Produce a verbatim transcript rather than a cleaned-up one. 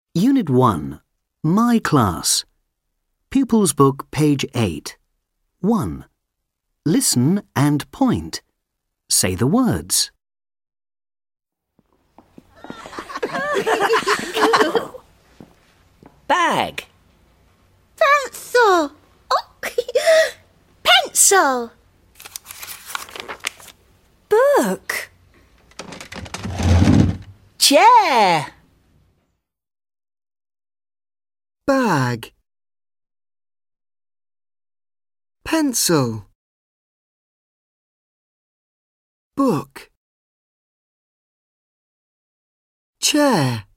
Unit one. My Class. Pupils Book, page eight. one. Listen and point. Say the words. Bag. Pencil. Oh. Pencil. Book. Chair. Bag. Pencil. Book. Chair.